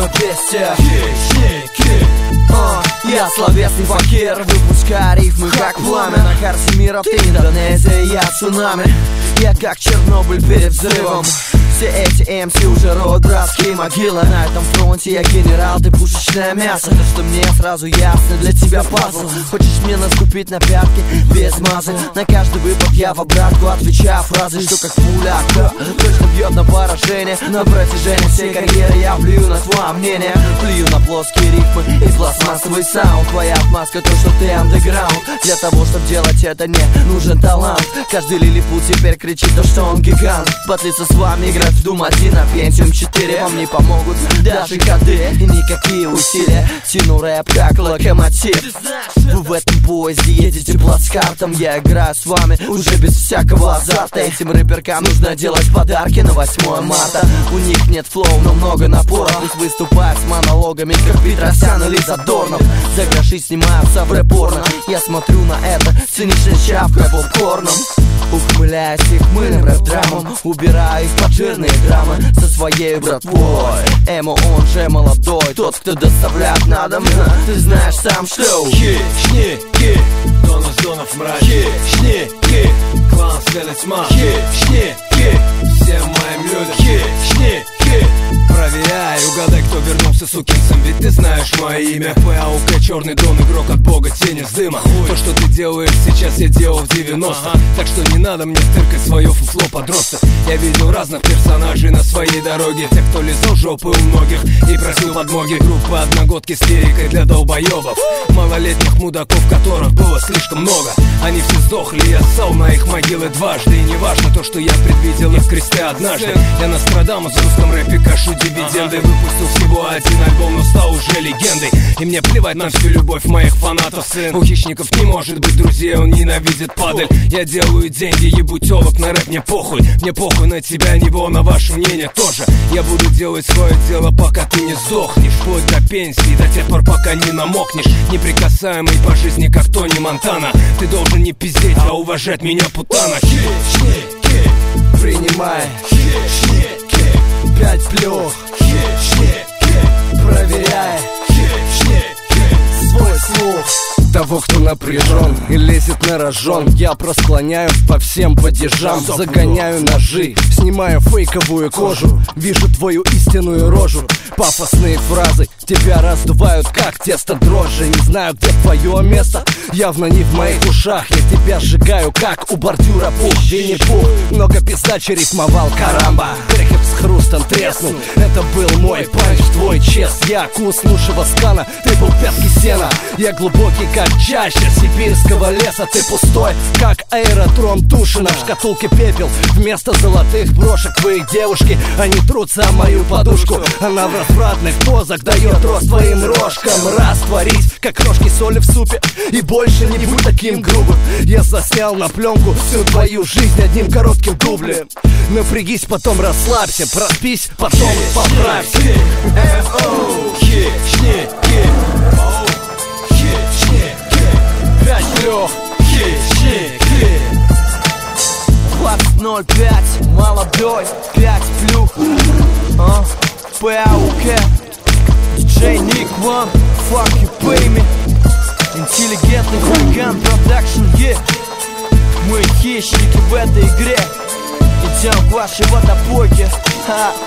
на песте. Я словесный факир, выпускаю рифмы как пламя. На карте мира ты Индонезия, я цунами. Я как Чернобыль перед взрывом. Все эти МС уже род братские могилы. На этом фронте я генерал, ты пушечное мясо. То, что мне сразу ясно, для тебя пазл. Хочешь мне наступить на пятки без мазы? На каждый выпад я в обратку отвечаю фразой, что как пуля точно бьет на поражение. На протяжении всей карьеры я плюю на твое мнение. Плюю на плоские рифмы и пластмассовый саунд. Твоя отмазка то, что ты андеграунд. Для того, чтобы делать это, не нужен талант. Каждый лилипут теперь кричит то, что он гигант. Батлиться с вами, играть в Doom 1 на Pentium 4 вам не помогут даже коды и никакие усилия. Тяну рэп как локомотив. Вы в этом поезде едете плацкартом. Я играю с вами уже без всякого азарта. Этим рэперкам нужно делать подарки на 8 марта. У них нет флоу, но много напора. Пусть выступают с монологами, как Петросян или Задорнов. За гроши снимаются в рэп-порно. Я смотрю на это, цинично чавкая попкорном. Ухмыляюсь их мыльным рэп-драмам. Убираю их под жирные драмы со своей братвой. Эмо, он же молодой, тот, кто доставляет на дом. Ты знаешь сам, что хищники, Донос Донов мрач. Хищники, клан Света Тьма. Хищники, всем моим людям. Хищники, проверяй, угадай, кто вернулся сукинцем. Ведь ты знаешь мое имя. ПАУК, черный дон, игрок от бога, тень из дыма. То, что ты делаешь сейчас, я делал в 90-х. Так что не надо мне стыркать свое фуфло, подросток. Я видел разных персонажей на своей дороге. Тех, кто лизал жопы у многих и просил подмоги. Группа одногодки с лирикой для долбоебов. Малолетних мудаков, которых было слишком много. Они все сдохли, я ссал на их могилы дважды. И не важно то, что я предвидел их кресты однажды. Я Нострадамус в русском рэпе кашу дивиденды. Выпустил всего один альбом, но стал уже легендой. И мне плевать на всю любовь моих фанатов, сын. У хищников не может быть друзей, он ненавидит падаль. Я делаю деньги, ебу телок на рэп, мне похуй. Мне похуй на тебя, него, на ваше мнение тоже. Я буду делать свое дело, пока ты не сдохнешь. Вплоть до пенсии, до тех пор, пока не намокнешь. Неприкасаемый по жизни, как Тони Монтана. Ты должен не пиздеть, а уважать меня, путана. Хищники, принимай. Хищники, 5 плюх. Хищники, проверяй. Хищники, свой слух. Того, кто напряжен и лезет на рожон, я просклоняюсь по всем падежам. Загоняю ножи, снимаю фейковую кожу. Вижу твою истинную рожу. Пафосные фразы тебя раздувают, как тесто дрожжи. Не знаю, где твое место, явно не в моих ушах. Я тебя сжигаю, как у бордюра пух. Винни-Пух, много пиздачи рифмовал, карамба. Трехет с хрустом треснул, это был мой панч, твой чест. Я кус лучшего скана, ты был пятки сена. Я глубокий, как чаща сибирского леса. Ты пустой, как аэродром Тушина. В шкатулке пепел, вместо золотых брошек. Твои девушки, они трутся о мою подушку. Она в развратных позах дает рост твоим рожкам. Растворить, как крошки соли в супе. И больше не будь таким грубым. Я заснял на пленку всю твою жизнь одним коротким дублем. Напрягись, потом расслабься. Проспись, потом поправься. Хищники, 5 плюх. хищники, 20.05, молодой, 5 плюх. ПАУК, диджей Ник Ван, fuck you pay me. Интеллигентный хулиган продакшн, мы хищники в этой игре. Идем к вашей водопойке.